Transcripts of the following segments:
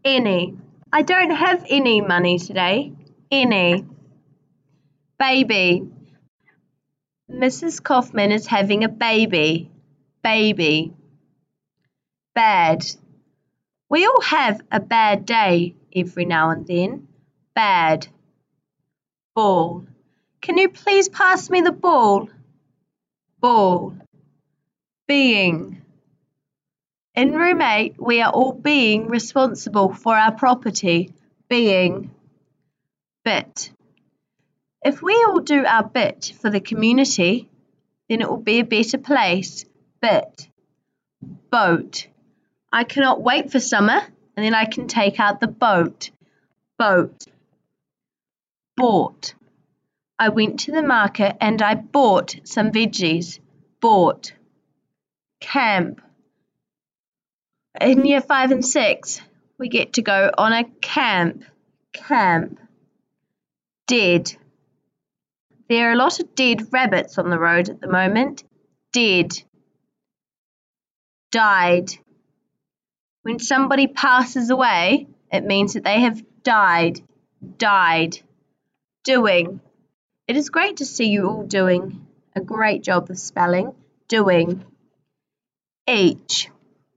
Any. I don't have any money today. Any. Baby. Mrs. Kaufman is having a baby. Baby. Bad. We all have a bad day every now and then. Bad. Ball. Can you please pass me the ball? Ball. Being. In room 8, we are all being responsible for our property. Being. Bit. If we all do our bit for the community, then it will be a better place. Bit. Boat. I cannot wait for summer, and then I can take out the boat. Boat. Bought. I went to the market and I bought some veggies. Bought. Camp. In year 5 and 6, we get to go on a camp. Camp. Dead. There are a lot of dead rabbits on the road at the moment. Dead. Died. When somebody passes away, it means that they have died. Died. Doing. It is great to see you all doing a great job of spelling. Doing. Each.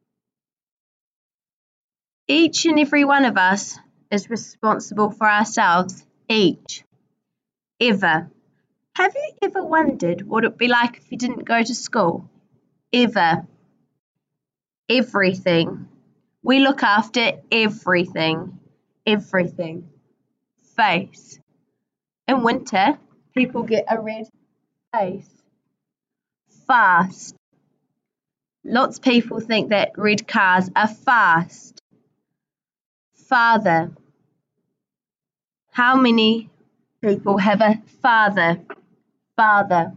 Each and every one of us is responsible for ourselves. Each. Ever. Have you ever wondered what it would be like if you didn't go to school? Ever. Everything. We look after everything. Everything. Face. In winter, people get a red face. Fast. Lots of people think that red cars are fast. Father. How many people have a father? Father.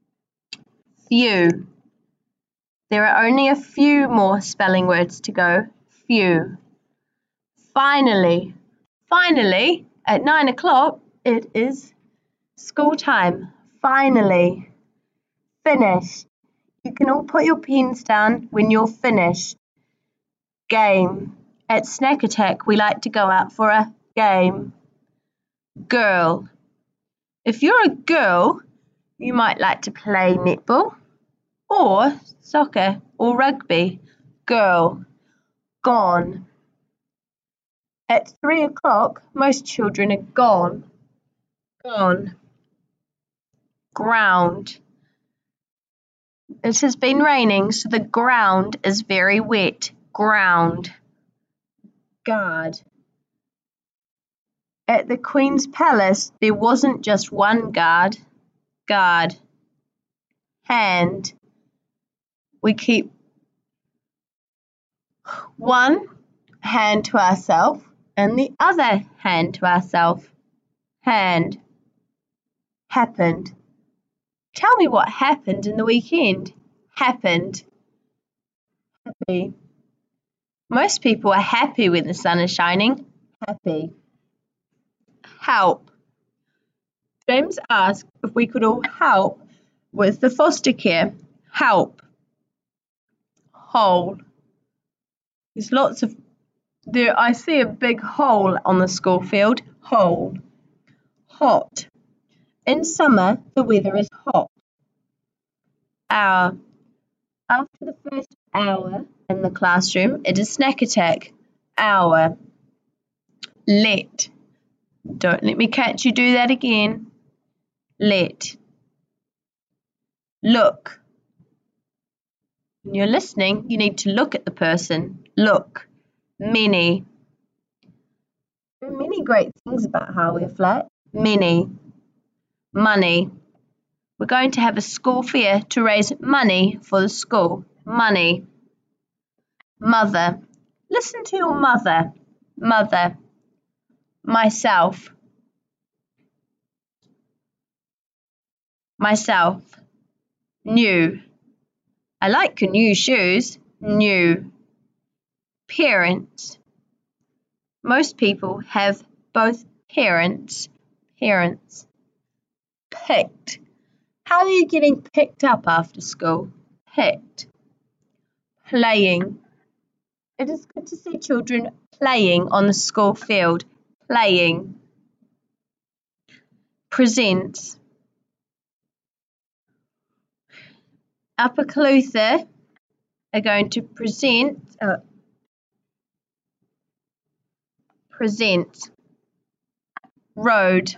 Few. There are only a few more spelling words to go. Few. Finally. Finally, at 9 o'clock, it is school time. Finally. Finished. You can all put your pens down when you're finished. Game. At Snack Attack, we like to go out for a game. Girl. If you're a girl, you might like to play netball or soccer or rugby. Girl. Gone. At 3 o'clock, most children are gone. Gone. Ground. It has been raining, so the ground is very wet. Ground. Guard. At the Queen's Palace, there wasn't just one guard. Guard. Hand. We keep one hand to ourselves and the other hand to ourselves. Hand. Happened. Tell me what happened in the weekend. Happened. Happy. Most people are happy when the sun is shining. Happy. Help. James asked if we could all help with the foster care. Help. Hole. There's lots of there. I see a big hole on the school field. Hole. Hot. In summer, the weather is hot. Hour. After the first hour in the classroom, it is Snack Attack. Hour. Let. Don't let me catch you do that again. Let. Look. When you're listening, you need to look at the person. Look. Many. There are many great things about how we're flat. Many. Money. We're going to have a school fair to raise money for the school. Money. Mother. Listen to your mother. Mother. Myself. Myself. New. I like your new shoes. New. Parents. Most people have both parents. Parents. Picked. How are you getting picked up after school? Picked. Playing. It is good to see children Playing on the school field. Playing. Presents. Upper Clutha are going to present. Road.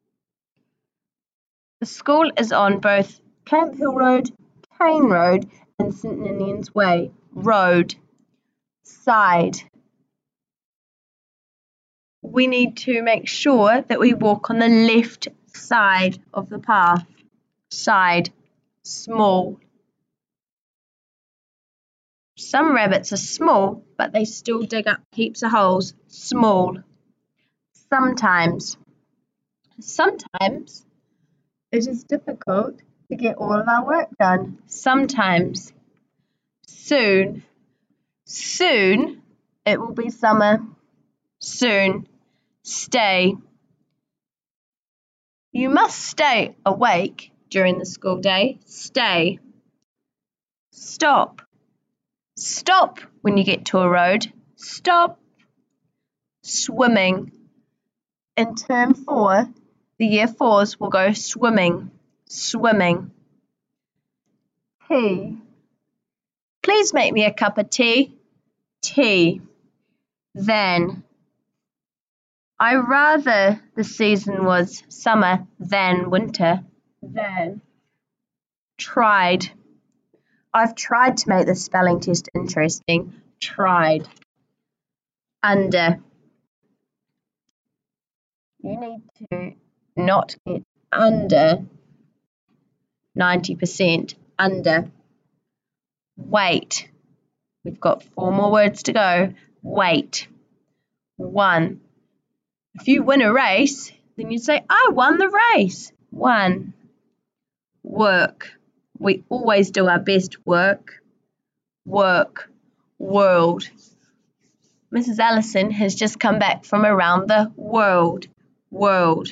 The school is on both Camp Hill Road, Kane Road, and St Ninian's Way. Road. Side. We need to make sure that we walk on the left side of the path. Side. Small. Some rabbits are small, but they still dig up heaps of holes. Small. Sometimes. Sometimes it is difficult to get all of our work done. Sometimes. Soon. Soon it will be summer. Soon. Stay. You must stay awake during the school day. Stay. Stop. Stop when you get to a road. Stop. Swimming. In term 4, the year 4s will go swimming. Swimming. Tea. Please make me a cup of tea. Tea. Then. I rather the season was summer than winter. Then. Tried. I've tried to make the spelling test interesting. Tried. Under. You need to not get under 90%. Under. Wait. We've got 4 more words to go. Wait. Won. If you win a race, then you say, I won the race. Won. Work. We always do our best work. Work. World. Mrs. Allison has just come back from around the world. World.